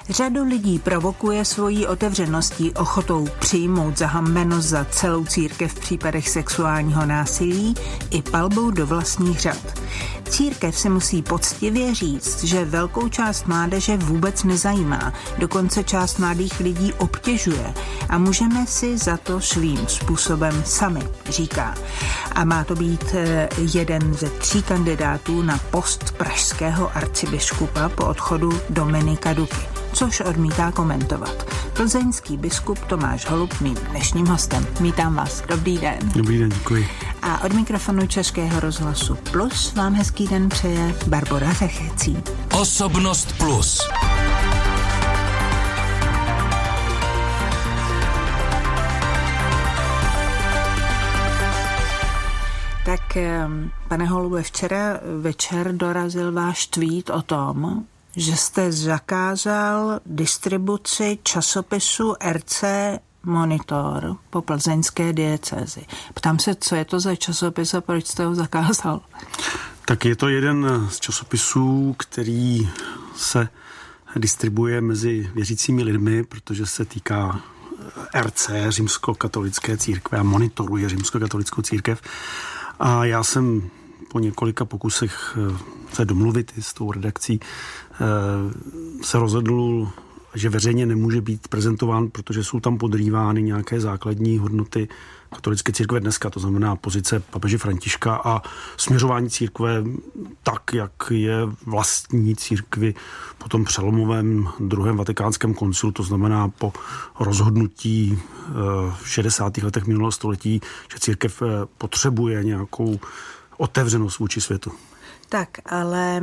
Řadu lidí provokuje svojí otevřeností, ochotou přijmout zahambenost za celou církev v případech sexuálního násilí i palbou do vlastních řad. Církev si musí poctivě říct, že velkou část mládeže vůbec nezajímá, dokonce část mladých lidí obtěžuje a můžeme si za to svým způsobem sami, říká. A má to být jeden ze 3 kandidátů na post pražského arcibiskupa po odchodu Dominika Duky, což odmítá komentovat. Plzeňský biskup Tomáš Holub mým dnešním hostem. Vítám vás. Dobrý den. Dobrý den, děkuji. A od mikrofonu Českého rozhlasu Plus vám hezký den přeje Barbora Řechecí. Osobnost Plus. Tak, pane Holube, včera večer dorazil váš tweet o tom, že jste zakázal distribuci časopisu RC Monitor po plzeňské diecézi. Ptám se, co je to za časopis a proč jste ho zakázal? Tak je to jeden z časopisů, který se distribuje mezi věřícími lidmi, protože se týká RC, římskokatolické církve, a monitoruje římskokatolickou církev. A já jsem po několika pokusech se domluvit s tou redakcí se rozhodl, že veřejně nemůže být prezentován, protože jsou tam podrývány nějaké základní hodnoty katolické církve dneska, to znamená pozice papeže Františka a směřování církve tak, jak je vlastní církvi po tom přelomovém 2. vatikánském koncilu, to znamená po rozhodnutí v 60. letech minulého století, že církev potřebuje nějakou otevřenost vůči světu. Tak, ale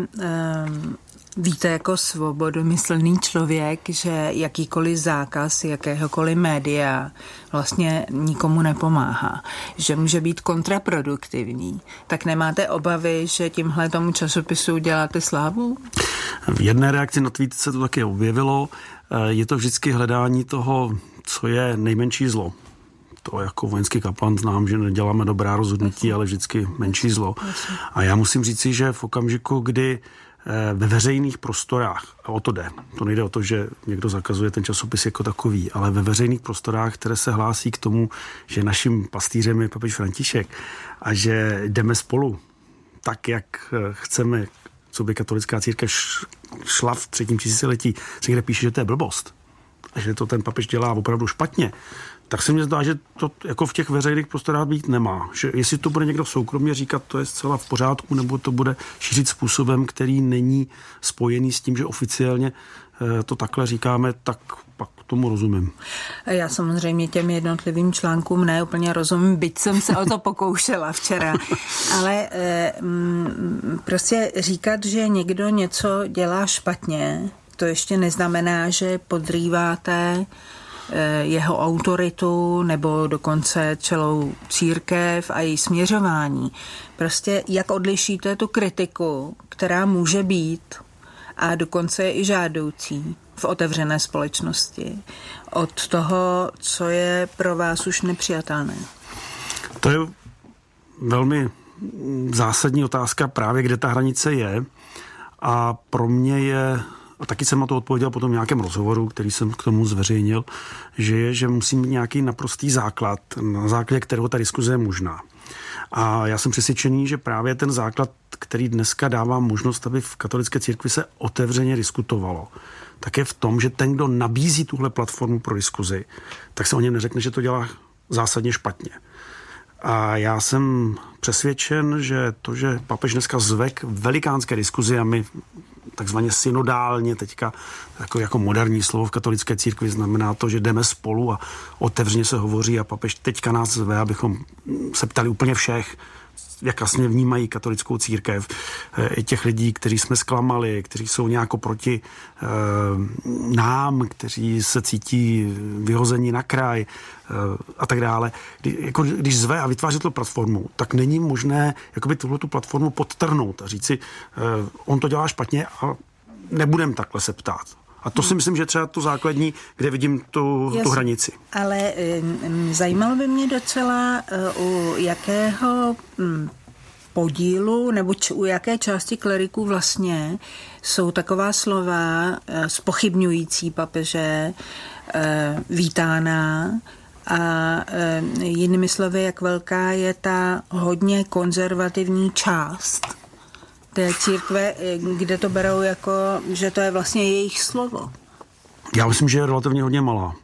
víte jako svobodomyslný člověk, že jakýkoliv zákaz jakéhokoliv média vlastně nikomu nepomáhá, že může být kontraproduktivní. Tak nemáte obavy, že tímhle tomu časopisu děláte slávu? V jedné reakci na tweet se to taky objevilo. Je to vždycky hledání toho, co je nejmenší zlo. To jako vojenský kaplan znám, že neděláme dobrá rozhodnutí, ale vždycky menší zlo. A já musím říci, že v okamžiku, kdy ve veřejných prostorách, a o to jde, to nejde o to, že někdo zakazuje ten časopis jako takový, ale ve veřejných prostorách, které se hlásí k tomu, že naším pastýřem je papež František a že jdeme spolu tak, jak chceme, co by katolická církev šla v 3. tisíciletí, se někde píše, že to je blbost a že to ten papež dělá opravdu špatně, tak se mně zdá, že to jako v těch veřejných prostorách být nemá. Že jestli to bude někdo soukromně říkat, to je zcela v pořádku, nebo to bude šířit způsobem, který není spojený s tím, že oficiálně to takhle říkáme, tak pak tomu rozumím. Já samozřejmě těm jednotlivým článkům ne úplně rozumím, byť jsem se o to pokoušela včera. Ale prostě říkat, že někdo něco dělá špatně, to ještě neznamená, že podrýváte jeho autoritu nebo dokonce celou církev a její směřování. Prostě jak odlišíte tu kritiku, která může být a dokonce je i žádoucí v otevřené společnosti, od toho, co je pro vás už nepřijatelné? To je velmi zásadní otázka právě, kde ta hranice je, a pro mě je, a taky jsem na to odpověděl potom v nějakém rozhovoru, který jsem k tomu zveřejnil, že musí mít nějaký naprostý základ, na základě kterého ta diskuze je možná. A já jsem přesvědčený, že právě ten základ, který dneska dává možnost, aby v katolické církvi se otevřeně diskutovalo, tak je v tom, že ten, kdo nabízí tuhle platformu pro diskuzi, tak se o něm neřekne, že to dělá zásadně špatně. A já jsem přesvědčen, že to, že papež dneska zve k velikánské diskuzi, a my takzvaně synodálně teďka, jako moderní slovo v katolické církvi, znamená to, že jdeme spolu a otevřeně se hovoří, a papež teďka nás zve, abychom se ptali úplně všech, jak vlastně vnímají katolickou církev, i těch lidí, kteří jsme zklamali, kteří jsou nějak proti nám, kteří se cítí vyhození na kraj a tak dále. Když zve a vytváří tu platformu, tak není možné jakoby tuhletu platformu podtrhnout a říci, on to dělá špatně a nebudem takhle se ptát. A to si myslím, že třeba to základní, kde vidím tu hranici. Ale zajímalo by mě docela, u jakého podílu, nebo u jaké části kleriků vlastně jsou taková slova zpochybňující papeže, vítána, a jinými slovy, jak velká je ta hodně konzervativní část té církve, kde to berou jako, že to je vlastně jejich slovo. Já myslím, že je relativně hodně malá.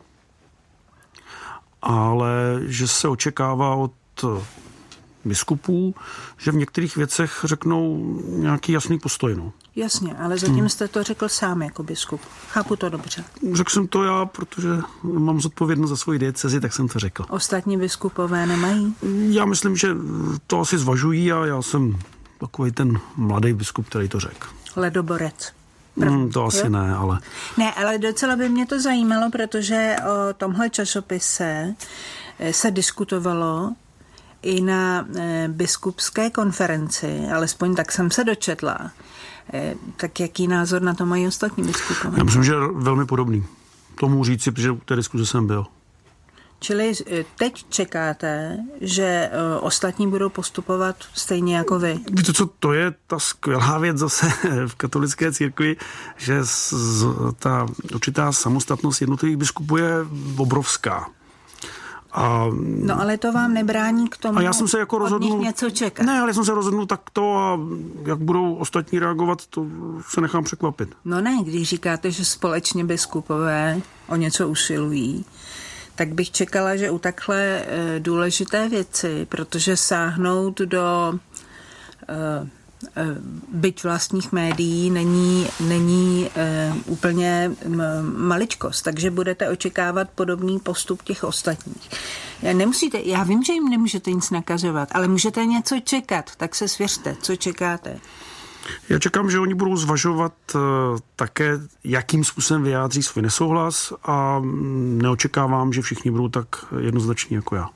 Ale že se očekává od biskupů, že v některých věcech řeknou nějaký jasný postoj. No. Jasně, ale zatím jste to řekl sám jako biskup. Chápu to dobře. Řekl jsem to já, protože mám zodpovědnost za svoji diecezi, tak jsem to řekl. Ostatní biskupové nemají? Já myslím, že to asi zvažují a já jsem takový ten mladý biskup, který to řekl. Ledoborec. To asi ne, ale... Ne, ale docela by mě to zajímalo, protože o tomhle časopise se diskutovalo i na biskupské konferenci, alespoň tak jsem se dočetla. Tak jaký názor na to mají ostatní biskupové? Já myslím, že je velmi podobný. To můžu říct, protože u té diskuze jsem byl. Čili teď čekáte, že ostatní budou postupovat stejně jako vy? Víte co, to je ta skvělá věc zase v katolické církvi, že ta určitá samostatnost jednotlivých biskupů je obrovská. No ale to vám nebrání k tomu, a já jsem se jako rozhodnul, něco čekat. Ne, ale já jsem se rozhodnul takto a jak budou ostatní reagovat, to se nechám překvapit. No ne, když říkáte, že společně biskupové o něco usilují, tak bych čekala, že u takhle důležité věci, protože sáhnout do byť vlastních médií není úplně maličkost, takže budete očekávat podobný postup těch ostatních. Já vím, že jim nemůžete nic nakazovat, ale můžete něco čekat, tak se svěřte, co čekáte. Já čekám, že oni budou zvažovat také, jakým způsobem vyjádří svůj nesouhlas a neočekávám, že všichni budou tak jednoznační jako já.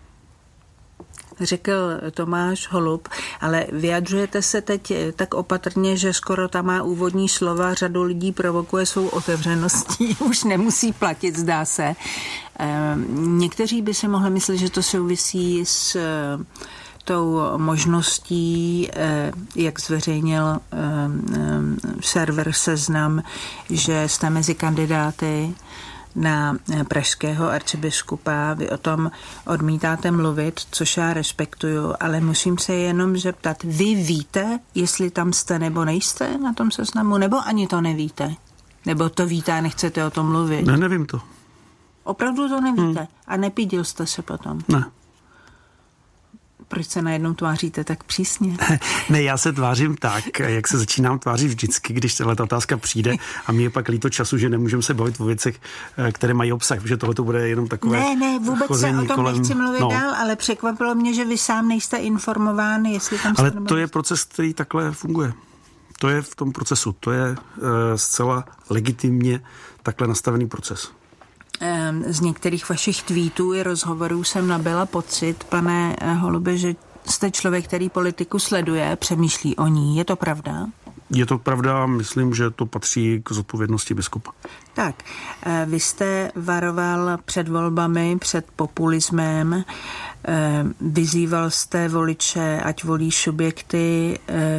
Řekl Tomáš Holub, ale vyjadřujete se teď tak opatrně, že skoro ta má úvodní slova řadu lidí provokuje svou otevřeností, už nemusí platit, zdá se. Někteří by si mohli myslet, že to souvisí s tou možností, jak zveřejnil server Seznam, že jste mezi kandidáty na pražského arcibiskupa. Vy o tom odmítáte mluvit, což já respektuju, ale musím se jenom zeptat, vy víte, jestli tam jste nebo nejste na tom seznamu, nebo ani to nevíte? Nebo to víte a nechcete o tom mluvit? Ne, nevím to. Opravdu to nevíte? A nepídil jste se potom? Ne. Proč se najednou tváříte tak přísně? Ne, já se tvářím tak, jak se začínám tvářit vždycky, když tato otázka přijde a mě je pak líto času, že nemůžeme se bavit o věcech, které mají obsah, protože tohle to bude jenom takové Ne, vůbec se o tom kolem, nechci mluvit dál, ale překvapilo mě, že vy sám nejste informován, jestli tam ale to je proces, který takhle funguje. To je v tom procesu, to je zcela legitimně takhle nastavený proces. Z některých vašich tweetů i rozhovorů jsem nabyla pocit, pane Holube, že jste člověk, který politiku sleduje, přemýšlí o ní. Je to pravda? Je to pravda, myslím, že to patří k zodpovědnosti biskupa. Tak, vy jste varoval před volbami, před populismem, vyzýval jste voliče, ať volí subjekty,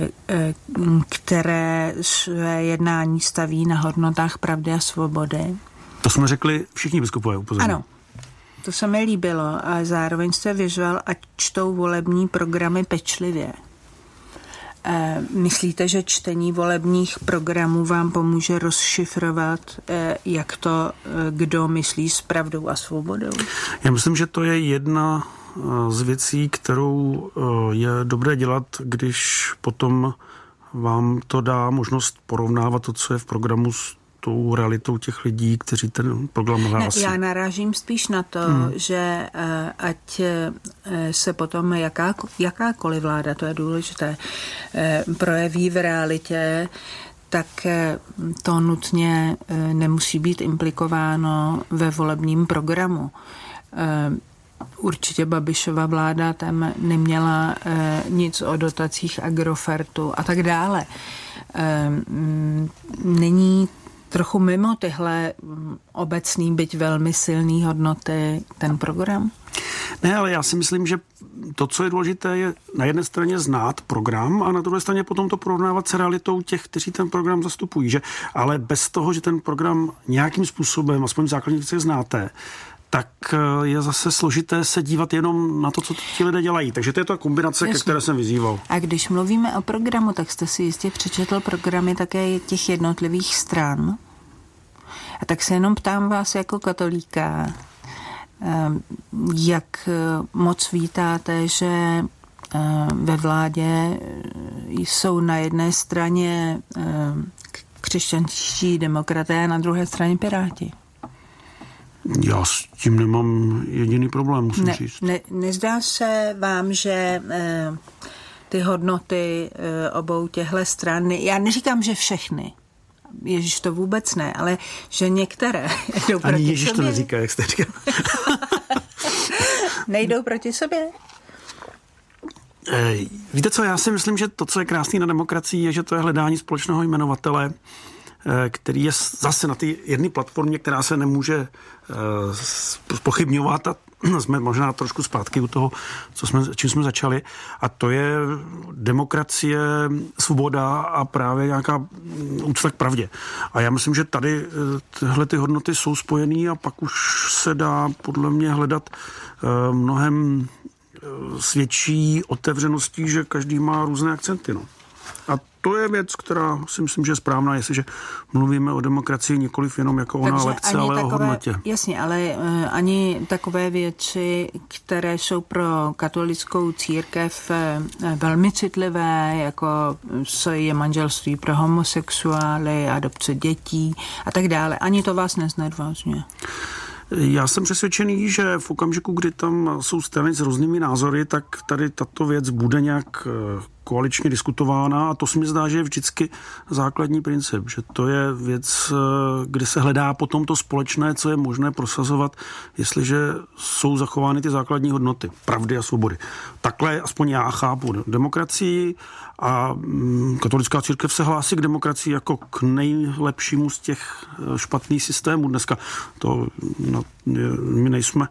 které své jednání staví na hodnotách pravdy a svobody. To jsme řekli všichni biskupové, upozorňuji. Ano, to se mi líbilo, ale zároveň jste vyzval, ať čtou volební programy pečlivě. Myslíte, že čtení volebních programů vám pomůže rozšifrovat, jak to kdo myslí s pravdou a svobodou? Já myslím, že to je jedna z věcí, kterou je dobré dělat, když potom vám to dá možnost porovnávat to, co je v programu s tou realitou těch lidí, kteří ten program hlásí. Já narážím spíš na to, že ať se potom jakákoliv vláda, to je důležité, projeví v realitě, tak to nutně nemusí být implikováno ve volebním programu. Určitě Babišova vláda tam neměla nic o dotacích Agrofertu a tak dále. Není trochu mimo tyhle obecný, byť velmi silný hodnoty ten program? Ne, ale já si myslím, že to, co je důležité, je na jedné straně znát program a na druhé straně potom to porovnávat s realitou těch, kteří ten program zastupují. Že? Ale bez toho, že ten program nějakým způsobem, aspoň v základních věcech znáte, tak je zase složité se dívat jenom na to, co ti lidé dělají. Takže to je ta kombinace, ke které jsem vyzýval. A když mluvíme o programu, tak jste si jistě přečetl programy také těch jednotlivých stran. A tak se jenom ptám vás jako katolíka, jak moc vítáte, že ve vládě jsou na jedné straně křesťanští demokraté a na druhé straně Piráti? Já s tím nemám jediný problém, musím říct. Nezdá se vám, že ty hodnoty obou těchto stran, já neříkám, že všechny, Ježíš to vůbec ne, ale že některé jdou proti Ani Ježíš sobě. to neříká, jak jste říkal. Nejdou proti sobě? Víte co, já si myslím, že to, co je krásný na demokracii, je, že to je hledání společného jmenovatele, který je zase na té jedné platformě, která se nemůže pochybňovat, a jsme možná trošku zpátky u toho, čím jsme začali, a to je demokracie, svoboda a právě nějaká úcta k pravdě. A já myslím, že tady tyhle ty hodnoty jsou spojený a pak už se dá podle mě hledat mnohem s větší otevřeností, že každý má různé akcenty. No. A to je věc, která si myslím, že je správná, jestliže mluvíme o demokracii nikoliv jenom jako ona lekce, ale o hodnotě. Jasně, ale ani takové věci, které jsou pro katolickou církev velmi citlivé, jako je manželství pro homosexuály, adopce dětí a tak dále, ani to vás neznedvážňuje. Já jsem přesvědčený, že v okamžiku, kdy tam jsou strany s různými názory, tak tady tato věc bude nějak koaličně diskutována a to se mi zdá, že je vždycky základní princip, že to je věc, kde se hledá potom to společné, co je možné prosazovat, jestliže jsou zachovány ty základní hodnoty, pravdy a svobody. Takhle aspoň já chápu demokracii a katolická církev se hlásí k demokracii jako k nejlepšímu z těch špatných systémů. Dneska to, my nejsme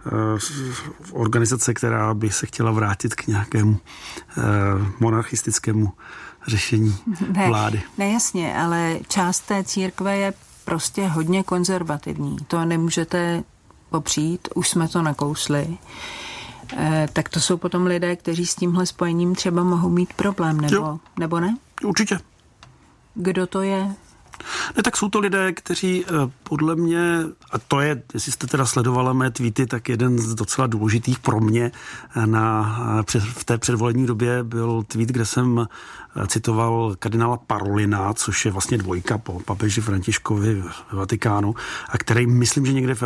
organizace, která by se chtěla vrátit k nějakému monarchistickému řešení vlády. Ne, jasně, ale část té církve je prostě hodně konzervativní. To nemůžete popřít, už jsme to nakousli. Tak to jsou potom lidé, kteří s tímhle spojením třeba mohou mít problém, nebo ne? Určitě. Kdo to je? Ne, tak jsou to lidé, kteří podle mě, a to je, jestli jste teda sledovala mé tweety, tak jeden z docela důležitých pro mě v té předvolební době byl tweet, kde jsem citoval kardinála Parolina, což je vlastně dvojka po papeži Františkovi ve Vatikánu, a který myslím, že někde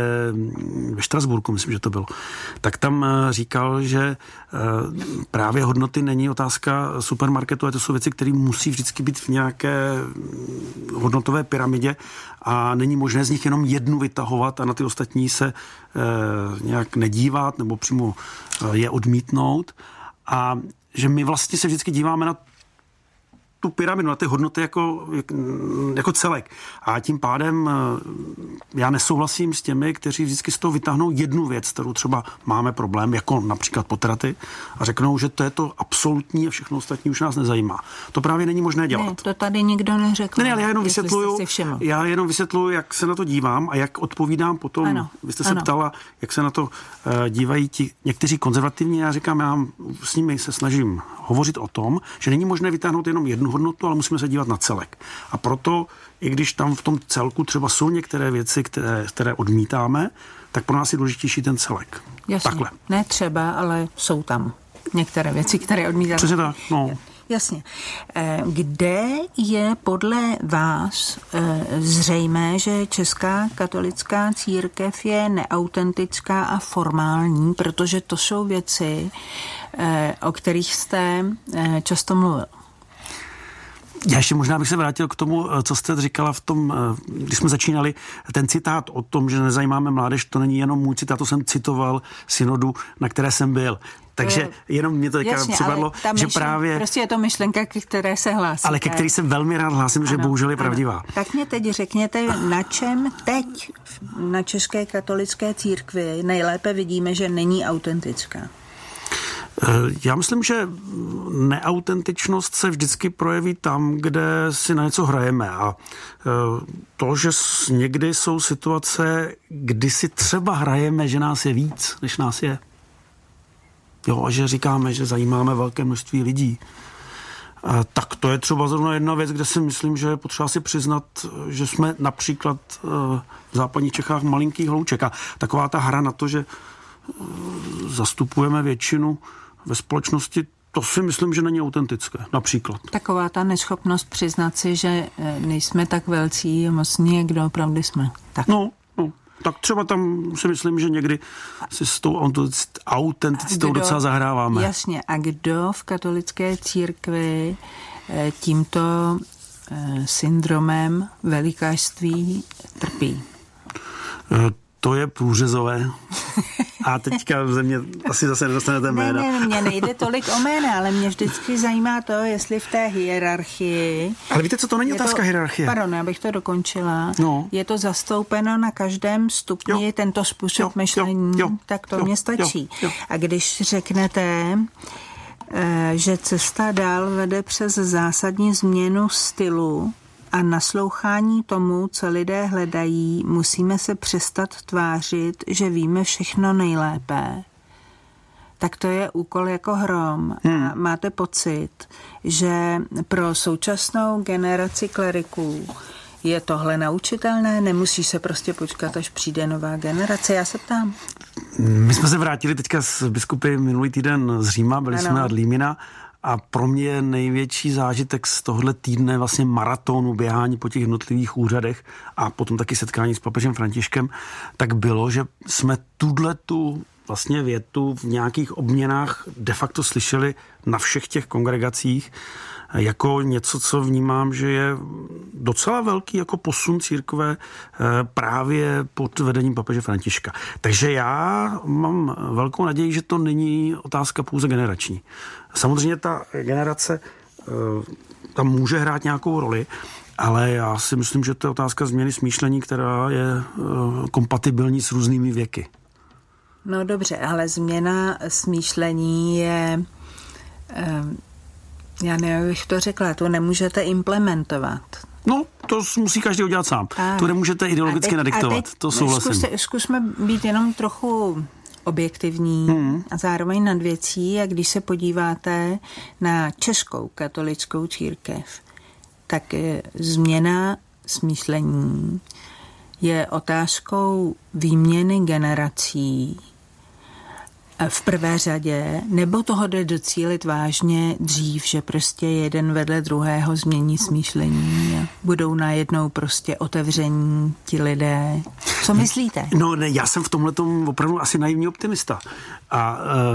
ve Štrasburku, myslím, že to bylo, tak tam říkal, že právě hodnoty není otázka supermarketu, ale to jsou věci, které musí vždycky být v nějaké hodnotové pyramidě a není možné z nich jenom jednu vytahovat a na ty ostatní se nějak nedívat nebo přímo je odmítnout. A že my vlastně se vždycky díváme na tu pyramidu, na ty hodnoty jako celek. A tím pádem já nesouhlasím s těmi, kteří vždycky z toho vytáhnou jednu věc, kterou třeba máme problém, jako například potraty, a řeknou, že to je to absolutní a všechno ostatní už nás nezajímá. To právě není možné dělat. Ne, to tady nikdo neřekl. Ne, ale já jenom vysvětluju, jak se na to dívám a jak odpovídám potom. Ano, vy jste se ptala, jak se na to dívají ti někteří konzervativní. Já říkám, já s nimi se snažím hovořit o tom, že není možné vytáhnout jenom jednu hodnotu, ale musíme se dívat na celek. A proto, i když tam v tom celku třeba jsou některé věci, které odmítáme, tak pro nás je důležitější ten celek. Jasně. Takhle. Ne třeba, ale jsou tam některé věci, které odmítáme. Přesně tak, no. Jasně. Kde je podle vás zřejmé, že česká katolická církev je neautentická a formální, protože to jsou věci, o kterých jste často mluvil? Já ještě možná bych se vrátil k tomu, co jste říkala v tom, když jsme začínali, ten citát o tom, že nezajímáme mládež, to není jenom můj citát, to jsem citoval synodu, na které jsem byl. Takže jenom mě to připadlo, že právě... Prostě je to myšlenka, ke které se hlásíte. Ale ke který se velmi rád hlásím, že bohužel je pravdivá. Tak mě teď řekněte, na čem teď na České katolické církvi nejlépe vidíme, že není autentická? Já myslím, že neautentičnost se vždycky projeví tam, kde si na něco hrajeme. A to, že někdy jsou situace, kdy si třeba hrajeme, že nás je víc, než nás je. Jo, a že říkáme, že zajímáme velké množství lidí. Tak to je třeba zrovna jedna věc, kde si myslím, že je potřeba si přiznat, že jsme například v západních Čechách malinký hlouček. A taková ta hra na to, že zastupujeme většinu ve společnosti, to si myslím, že není autentické, například. Taková ta neschopnost přiznat si, že nejsme tak velcí a mocní, jak doopravdy jsme. Tak. No, tak třeba tam si myslím, že někdy si s tou autenticitou docela zahráváme. Jasně. A kdo v katolické církvi tímto syndromem velikářství trpí? To je průřezové. A teďka ze mě asi zase nedostanete jména. Ne, mě nejde tolik o jména, ale mě vždycky zajímá to, jestli v té hierarchii... Ale víte co, to není otázka hierarchie. Pardon, abych to dokončila. No. Je to zastoupeno na každém stupni, tento způsob myšlení, tak to mě stačí. Jo. A když řeknete, že cesta dál vede přes zásadní změnu stylu a naslouchání tomu, co lidé hledají, musíme se přestat tvářit, že víme všechno nejlépe. Tak to je úkol jako hrom. A máte pocit, že pro současnou generaci kleriků je tohle naučitelné? Nemusí se prostě počkat, až přijde nová generace? Já se ptám. My jsme se vrátili teďka z biskupy minulý týden z Říma, byli jsme ad Limina. A pro mě je největší zážitek z tohohle týdne vlastně maratonu běhání po těch jednotlivých úřadech a potom taky setkání s papežem Františkem, tak bylo, že jsme tu vlastně větu v nějakých obměnách de facto slyšeli na všech těch kongregacích jako něco, co vnímám, že je docela velký jako posun církve právě pod vedením papeže Františka. Takže já mám velkou naději, že to není otázka pouze generační. Samozřejmě ta generace tam může hrát nějakou roli, ale já si myslím, že to je otázka změny smýšlení, která je kompatibilní s různými věky. No dobře, ale změna smýšlení je... Já nevím, bych to řekla, to nemůžete implementovat. No, to musí každý udělat sám. To nemůžete ideologicky nadiktovat, to souhlasím. Zkusme být jenom trochu objektivní a zároveň nad věcí, a když se podíváte na Českou katolickou církev, tak změna smýšlení je otázkou výměny generací v prvé řadě, nebo toho jde docílit vážně dřív, že prostě jeden vedle druhého změní smýšlení a budou najednou prostě otevření ti lidé. Co myslíte? No ne, já jsem v tomhletom opravdu asi naivní optimista. A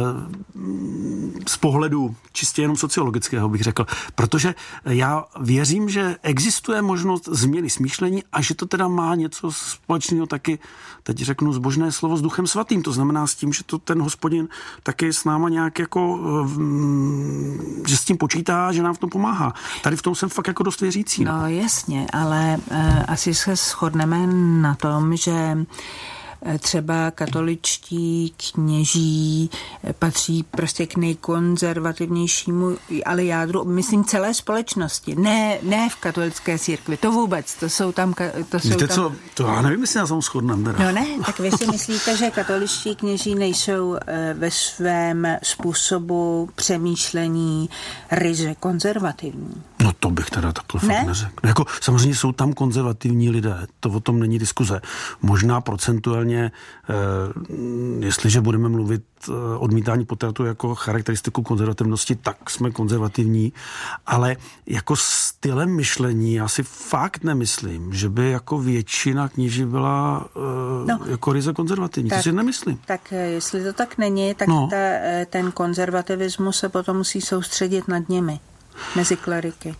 z pohledu čistě jenom sociologického bych řekl. Protože já věřím, že existuje možnost změny smýšlení a že to teda má něco společného taky, teď řeknu zbožné slovo, s Duchem Svatým. To znamená s tím, že to ten Hospodin taky s náma nějak jako, že s tím počítá, že nám v tom pomáhá. Tady v tom jsem fakt jako dost věřící. No jasně, ale asi se shodneme na tom, že třeba katoličtí kněží patří prostě k nejkonzervativnějšímu, ale jádru, myslím, celé společnosti. Ne v katolické církvi, to vůbec, to jsou tam... Víte co, to já nevím, jestli na tom shodneme. No ne, tak vy si myslíte, že katoličtí kněží nejsou ve svém způsobu přemýšlení ryze konzervativní? No to bych teda takhle fakt neřekl. Jako, samozřejmě jsou tam konzervativní lidé, to o tom není diskuze. Možná procentuálně, jestliže budeme mluvit odmítání potratu jako charakteristiku konzervativnosti, tak jsme konzervativní, ale jako stylem myšlení já si fakt nemyslím, že by jako většina kněží byla jako ryze konzervativní. To si nemyslím. Tak jestli to tak není, tak ten konzervativismus se potom musí soustředit nad nimi. Mezi kleriky.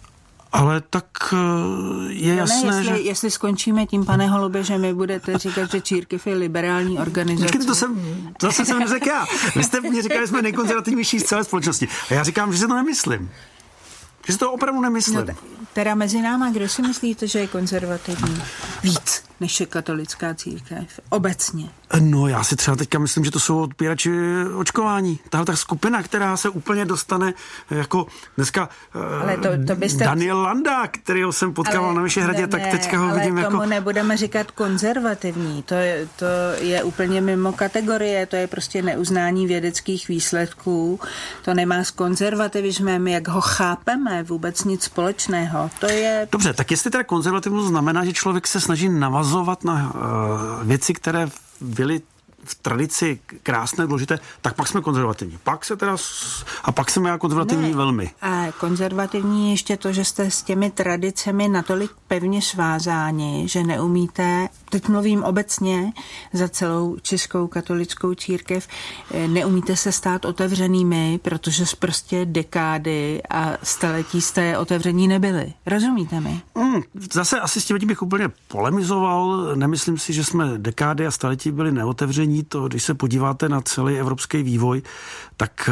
Ale tak je jasné, že... Jestli skončíme tím, pane Holube, že mi budete říkat, že církev je liberální organizace. Zase jsem neřekl já. Vy jste mě říkali, že jsme nejkonzervativnější z celé společnosti. A já říkám, že si to nemyslím. Že si to opravdu nemyslím. No, teda mezi náma, kdo si myslíte, že je konzervativní? Víc než je katolická církev. Obecně. No já si třeba teďka myslím, že to jsou odpírači očkování. Tahle ta skupina, která se úplně dostane jako dneska ale to byste... Daniel Landa, kterýho jsem potkával na Vyšehradě, tak teďka ho vidím jako... Ale tomu nebudeme říkat konzervativní. To je úplně mimo kategorie, to je prostě neuznání vědeckých výsledků. To nemá s konzervativismem, jak ho chápeme, vůbec nic společného. To je... Dobře, tak jestli teda konzervatismus znamená, že člověk se snaží navazovat na věci, které byly v tradici krásné, důležité, tak pak jsme konzervativní. Pak jsem já konzervativní velmi. A konzervativní ještě to, že jste s těmi tradicemi natolik pevně svázáni, že neumíte, teď mluvím obecně za celou českou katolickou církev, neumíte se stát otevřenými, protože prostě dekády a staletí jste otevření nebyli. Rozumíte mi? Zase asi s tím bych úplně polemizoval. Nemyslím si, že jsme dekády a staletí byli neotevření. To, když se podíváte na celý evropský vývoj, tak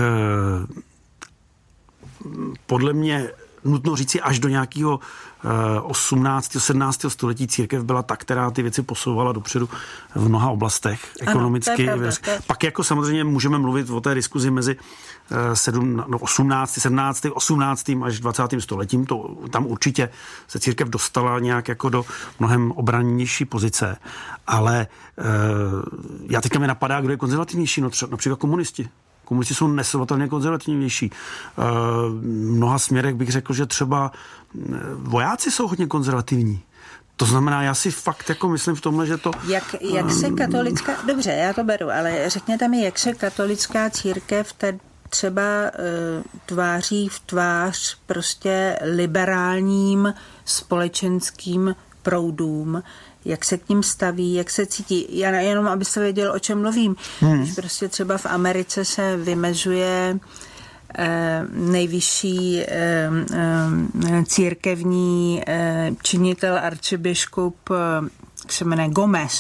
podle mě nutno říci až do nějakého 18. 17. století církev byla ta, která ty věci posouvala dopředu v mnoha oblastech ekonomicky. Ano, to je pravda. Pak jako samozřejmě můžeme mluvit o té diskuzi mezi 18. 17. 18. až 20. stoletím. Tam určitě se církev dostala nějak jako do mnohem obrannější pozice. Ale já teďka mi napadá, kdo je konzervativnější, například komunisti. Komunisti jsou nesrovnatelně konzervativnější. V mnoha směrech bych řekl, že třeba vojáci jsou hodně konzervativní. To znamená, já si fakt jako myslím v tomhle, že to... Jak se katolická... Dobře, já to beru, ale řekněte mi, jak se katolická církev třeba tváří v tvář prostě liberálním společenským proudům, jak se k ním staví, jak se cítí. Já jenom, abyste věděl, o čem mluvím. Když prostě třeba v Americe se vymezuje nejvyšší církevní činitel arcibiskup, se jmenuje Gomez,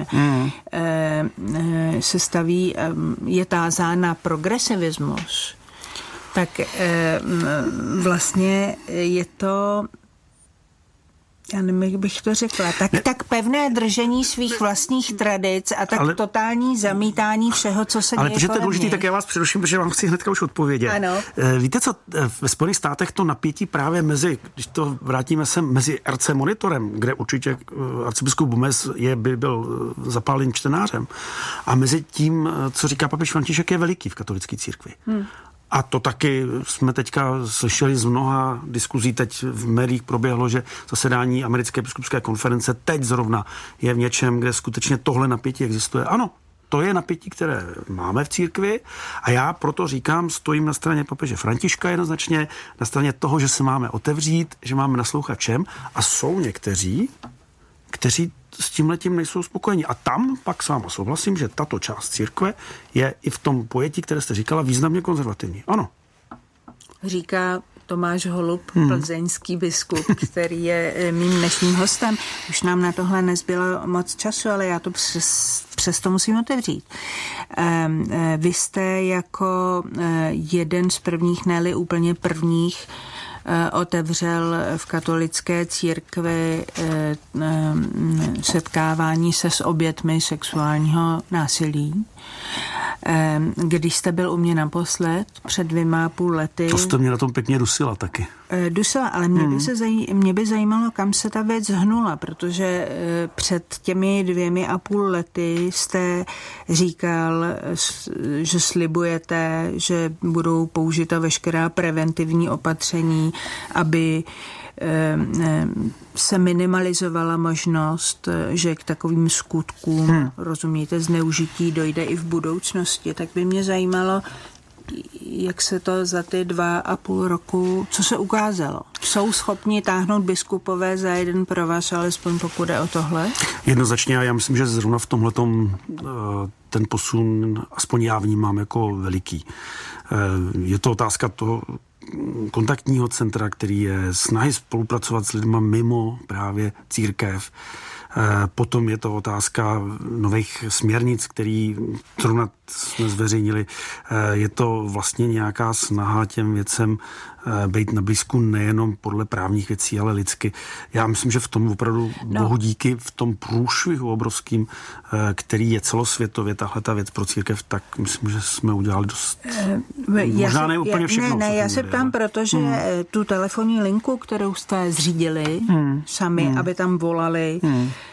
se staví, je tázán na progresivismus. Tak vlastně je to, já nevím, jak bych to řekla, tak pevné držení svých vlastních tradic a tak totální zamítání všeho, co se děje. Ale protože to je důležitý, tak já vás přeruším, protože vám chci hnedka už odpovědět. Ano. Víte co, ve Spojených státech to napětí právě když to vrátíme sem, mezi RC Monitorem, kde určitě arcibiskup Gomez by byl zapáleným čtenářem, a mezi tím, co říká papež František, je veliký v katolické církvi. A to taky jsme teďka slyšeli z mnoha diskuzí, teď v médiích proběhlo, že zasedání americké biskupské konference teď zrovna je v něčem, kde skutečně tohle napětí existuje. Ano, to je napětí, které máme v církvi a já proto říkám, stojím na straně papeže Františka jednoznačně, na straně toho, že se máme otevřít, že máme naslouchat všem, a jsou někteří, kteří s tímhletím nejsou spokojeni. A tam pak s váma souhlasím, že tato část církve je i v tom pojetí, které jste říkala, významně konzervativní. Ano. Říká Tomáš Holub, plzeňský biskup, který je mým dnešním hostem. Už nám na tohle nezbylo moc času, ale já to přesto musím otevřít. Vy jste jako jeden z prvních, ne-li úplně prvních, otevřel v katolické církvi setkávání se s obětmi sexuálního násilí. Když jste byl u mě naposled, před 2,5 lety... To jste mě na tom pěkně dusila taky. Dusila, ale mě by zajímalo, kam se ta věc hnula, protože před těmi 2,5 lety jste říkal, že slibujete, že budou použita veškerá preventivní opatření, aby se minimalizovala možnost, že k takovým skutkům, rozumíte, zneužití dojde i v budoucnosti. Tak by mě zajímalo, jak se to za ty 2,5 roku, co se ukázalo? Jsou schopni táhnout biskupové za jeden pro vás, alespoň pokud je o tohle? Jednoznačně, a já myslím, že zrovna v tomhletom ten posun, aspoň já vnímám jako veliký. Je to otázka toho, kontaktního centra, který je snahy spolupracovat s lidma mimo právě církev. Potom je to otázka nových směrnic, který zrovna jsme zveřejnili. Je to vlastně nějaká snaha těm věcem být na blízku nejenom podle právních věcí, ale lidsky. Já myslím, že v tom opravdu bohu díky, v tom průšvihu obrovským, který je celosvětově tahleta věc pro církev, tak myslím, že jsme udělali dost. Možná ne úplně všechno. Ne, já se ptám, protože tu telefonní linku, kterou jste zřídili sami, aby tam volali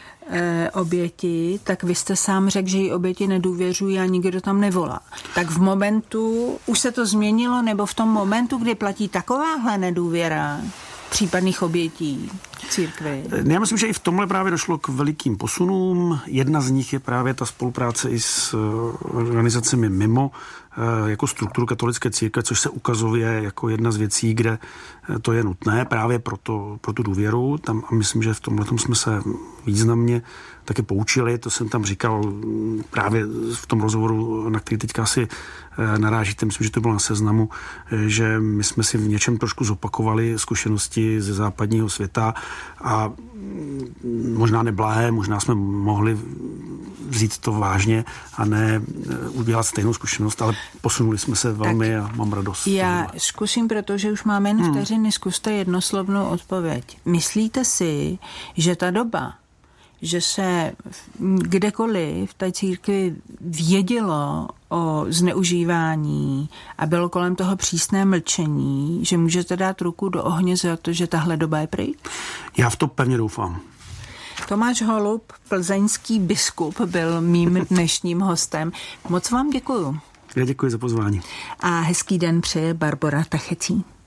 oběti, tak vy jste sám řekl, že jí oběti nedůvěřují a nikdo tam nevolá. Tak v momentu, už se to změnilo, nebo v tom momentu, kdy platí takováhle nedůvěra případných obětí církvi? Já myslím, že i v tomhle právě došlo k velikým posunům. Jedna z nich je právě ta spolupráce i s organizacemi mimo jako strukturu katolické církve, což se ukazuje jako jedna z věcí, kde to je nutné právě pro tu důvěru. Tam, a myslím, že v tomhletom jsme se významně taky poučili. To jsem tam říkal právě v tom rozhovoru, na který teďka asi narážíte, myslím, že to bylo na Seznamu, že my jsme si v něčem trošku zopakovali zkušenosti ze západního světa a možná neblahé, možná jsme mohli vzít to vážně a ne udělat stejnou zkušenost, ale posunuli jsme se velmi a mám radost. Já zkusím, protože už máme jen vteřiny, zkuste jednoslovnou odpověď. Myslíte si, že ta doba, že se kdekoliv v té církvi vědělo o zneužívání a bylo kolem toho přísné mlčení, že můžete dát ruku do ohně za to, že tahle doba je pryč? Já v to pevně doufám. Tomáš Holub, plzeňský biskup, byl mým dnešním hostem. Moc vám děkuju. Já děkuji za pozvání. A hezký den přeje Barbora Tachecí.